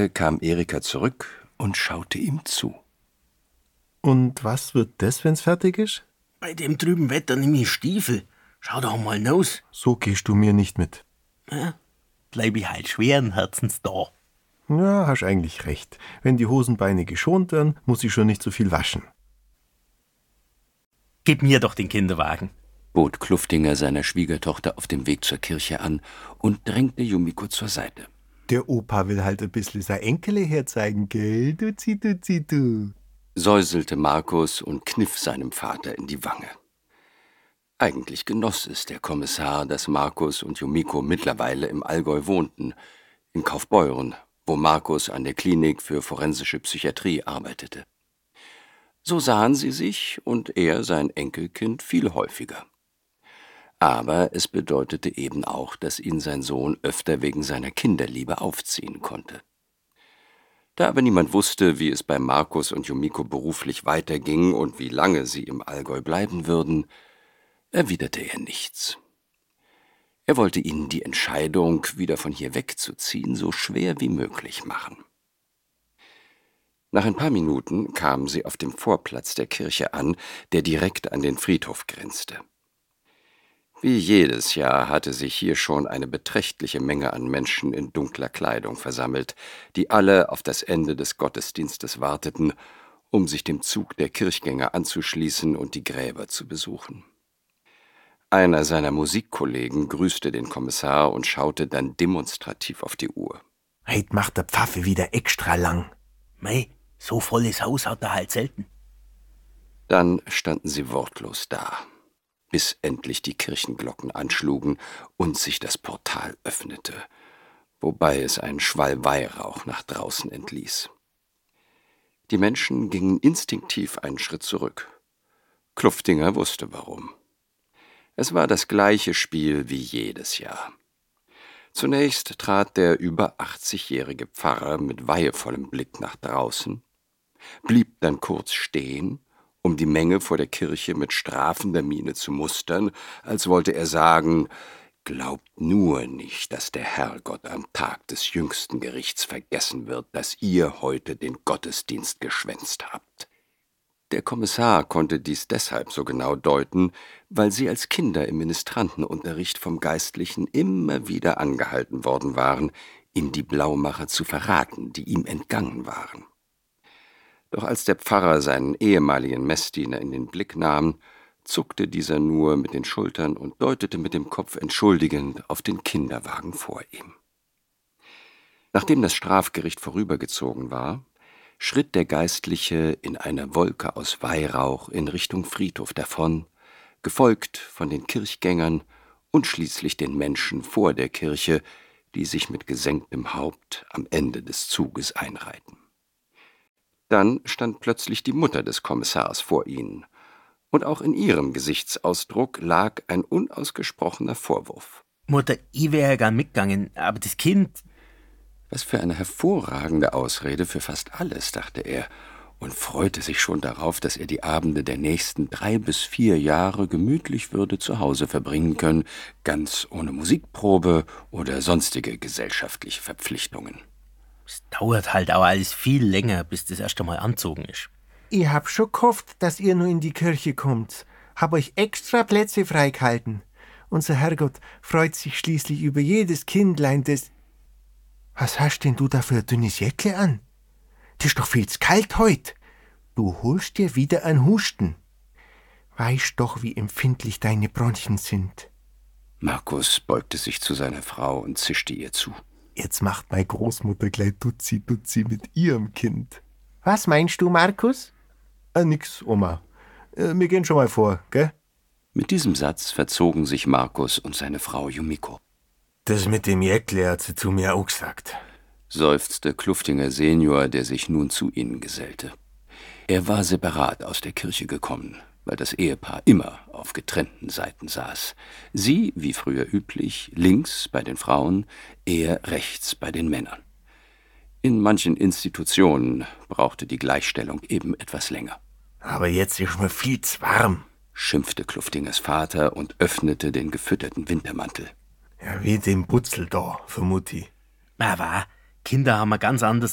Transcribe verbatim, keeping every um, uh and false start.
kam Erika zurück und schaute ihm zu. Und was wird das, wenn's fertig ist? Bei dem trüben Wetter nimm ich Stiefel. Schau doch mal raus. So gehst du mir nicht mit. Ja, bleib ich halt schweren Herzens da. Ja, hast eigentlich recht. Wenn die Hosenbeine geschont werden, muss ich schon nicht so viel waschen. Gib mir doch den Kinderwagen, bot Kluftinger seiner Schwiegertochter auf dem Weg zur Kirche an und drängte Yumiko zur Seite. Der Opa will halt ein bisschen sein Enkele herzeigen, gell? Duzi, duzi, du. Säuselte Markus und kniff seinem Vater in die Wange. Eigentlich genoss es der Kommissar, dass Markus und Yumiko mittlerweile im Allgäu wohnten, in Kaufbeuren, wo Markus an der Klinik für forensische Psychiatrie arbeitete. So sahen sie sich und er sein Enkelkind viel häufiger. Aber es bedeutete eben auch, dass ihn sein Sohn öfter wegen seiner Kinderliebe aufziehen konnte. Da aber niemand wusste, wie es bei Markus und Yumiko beruflich weiterging und wie lange sie im Allgäu bleiben würden, erwiderte er nichts. Er wollte ihnen die Entscheidung, wieder von hier wegzuziehen, so schwer wie möglich machen. Nach ein paar Minuten kamen sie auf dem Vorplatz der Kirche an, der direkt an den Friedhof grenzte. Wie jedes Jahr hatte sich hier schon eine beträchtliche Menge an Menschen in dunkler Kleidung versammelt, die alle auf das Ende des Gottesdienstes warteten, um sich dem Zug der Kirchgänger anzuschließen und die Gräber zu besuchen. Einer seiner Musikkollegen grüßte den Kommissar und schaute dann demonstrativ auf die Uhr. Heut macht der Pfaffe wieder extra lang. Mei, so volles Haus hat er halt selten. Dann standen sie wortlos da, bis endlich die Kirchenglocken anschlugen und sich das Portal öffnete, wobei es einen Schwall Weihrauch nach draußen entließ. Die Menschen gingen instinktiv einen Schritt zurück. Kluftinger wusste warum. Es war das gleiche Spiel wie jedes Jahr. Zunächst trat der über achtzigjährige Pfarrer mit weihevollem Blick nach draußen, blieb dann kurz stehen, um die Menge vor der Kirche mit strafender Miene zu mustern, als wollte er sagen: Glaubt nur nicht, dass der Herrgott am Tag des jüngsten Gerichts vergessen wird, dass ihr heute den Gottesdienst geschwänzt habt. Der Kommissar konnte dies deshalb so genau deuten, weil sie als Kinder im Ministrantenunterricht vom Geistlichen immer wieder angehalten worden waren, ihm die Blaumacher zu verraten, die ihm entgangen waren. Doch als der Pfarrer seinen ehemaligen Messdiener in den Blick nahm, zuckte dieser nur mit den Schultern und deutete mit dem Kopf entschuldigend auf den Kinderwagen vor ihm. Nachdem das Strafgericht vorübergezogen war, schritt der Geistliche in einer Wolke aus Weihrauch in Richtung Friedhof davon, gefolgt von den Kirchgängern und schließlich den Menschen vor der Kirche, die sich mit gesenktem Haupt am Ende des Zuges einreihten. Dann stand plötzlich die Mutter des Kommissars vor ihnen, und auch in ihrem Gesichtsausdruck lag ein unausgesprochener Vorwurf. Mutter, ich wäre ja gern mitgegangen, aber das Kind... Was für eine hervorragende Ausrede für fast alles, dachte er, und freute sich schon darauf, dass er die Abende der nächsten drei bis vier Jahre gemütlich würde zu Hause verbringen können, ganz ohne Musikprobe oder sonstige gesellschaftliche Verpflichtungen. Es dauert halt auch alles viel länger, bis das erst einmal anzogen ist. Ich hab schon gehofft, dass ihr nur in die Kirche kommt. Hab euch extra Plätze freigehalten. Unser Herrgott freut sich schließlich über jedes Kindlein, das... Was hast denn du da für ein dünnes Jäckle an? Das ist doch viel zu kalt heut. Du holst dir wieder einen Husten. Weißt doch, wie empfindlich deine Bronchien sind. Markus beugte sich zu seiner Frau und zischte ihr zu. Jetzt macht meine Großmutter gleich Duzi-Duzi mit ihrem Kind. Was meinst du, Markus? Äh, nix, Oma. Äh, wir gehen schon mal vor, gell? Mit diesem Satz verzogen sich Markus und seine Frau Yumiko. Das mit dem Jäckle hat sie zu mir auch gesagt, seufzte Kluftinger Senior, der sich nun zu ihnen gesellte. Er war separat aus der Kirche gekommen, weil das Ehepaar immer auf getrennten Seiten saß. Sie, wie früher üblich, links bei den Frauen, er rechts bei den Männern. In manchen Institutionen brauchte die Gleichstellung eben etwas länger. Aber jetzt ist mir viel zu warm, schimpfte Kluftingers Vater und öffnete den gefütterten Wintermantel. Ja, wie dem Butzel da, für Mutti. Aber Kinder haben ein ganz anderes